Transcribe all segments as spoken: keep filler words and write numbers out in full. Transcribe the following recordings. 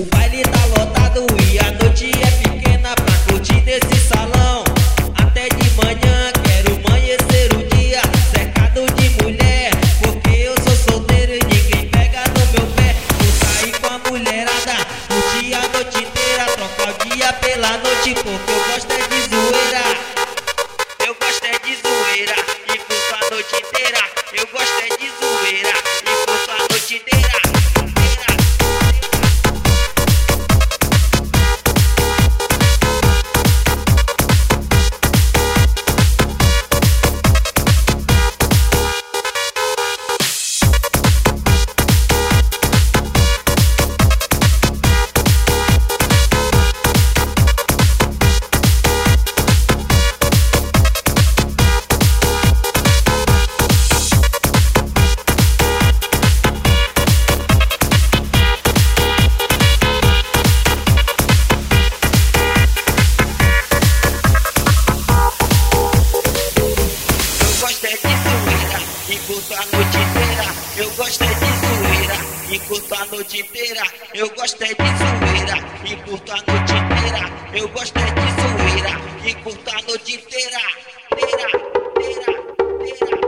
O baile tá lotado e a noite é pequena pra curtir nesse salão. Até de manhã quero amanhecer o dia cercado de mulher, porque eu sou solteiro e ninguém pega no meu pé. Vou sair com a mulherada, curtir a noite inteira, trocar o dia pela noite, porque eu gosto é de zoeira. Eu gosto é de zoeira e curto a noite inteira. Eu gosto é de zoeira e curto a noite inteira. Eu gosto é de zoeira e curto a noite inteira. Eu gosto é de zoeira e curto a noite inteira. Eu gosto é de zoeira e curto a noite inteira. Inteira, inteira, inteira.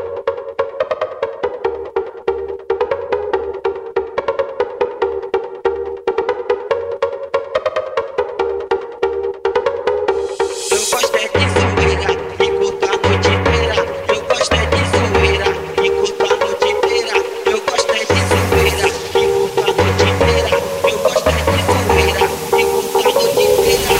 Eu gosto é de zoeira e curto a noite inteira. Eu gosto é de zoeira e curto a noite inteira. Eu gosto é de zoeira e curto a noite inteira. Eu gosto é de zoeira e curto a noite inteira.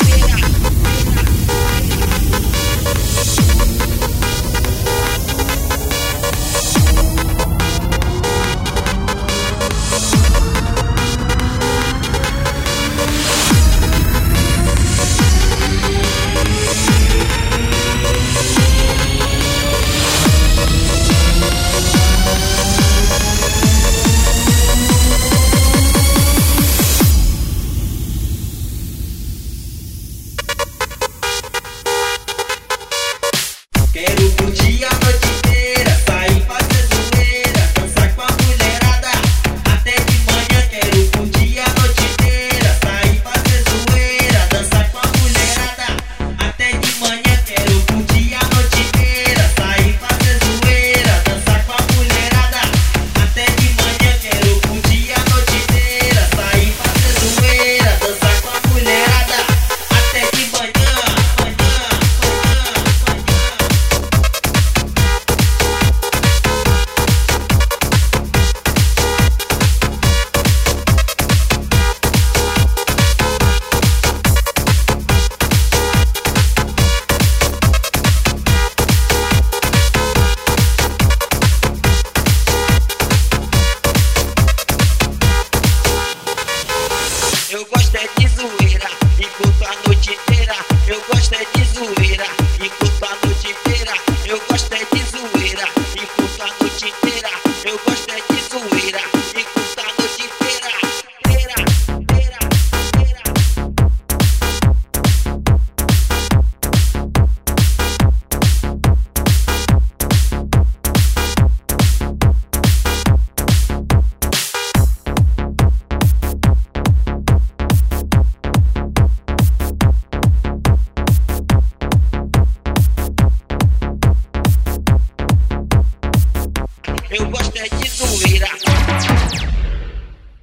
Quero curtir a noite inteira, sair fazer zoeira, dançar com a mulherada. Até de manhã quero curtir a noite inteira, sair fazer zoeira, dançar com a mulherada. Até de manhã quero curtir a noite inteira, sair fazer zoeira, dançar com a mulherada. Até de manhã quero curtir a noite inteira, sair fazer zoeira, dançar com a mulherada. Até de manhã. Eu gosto é de zoeira e curto a noite inteira. Eu gosto é de zoeira e curto a noite inteira. Eu gosto é de zoeira e curto a noite inteira. Eu gosto é de zoeira e curto a noite inteira. Inteira, inteira, inteira. Eu gosto é de zoeira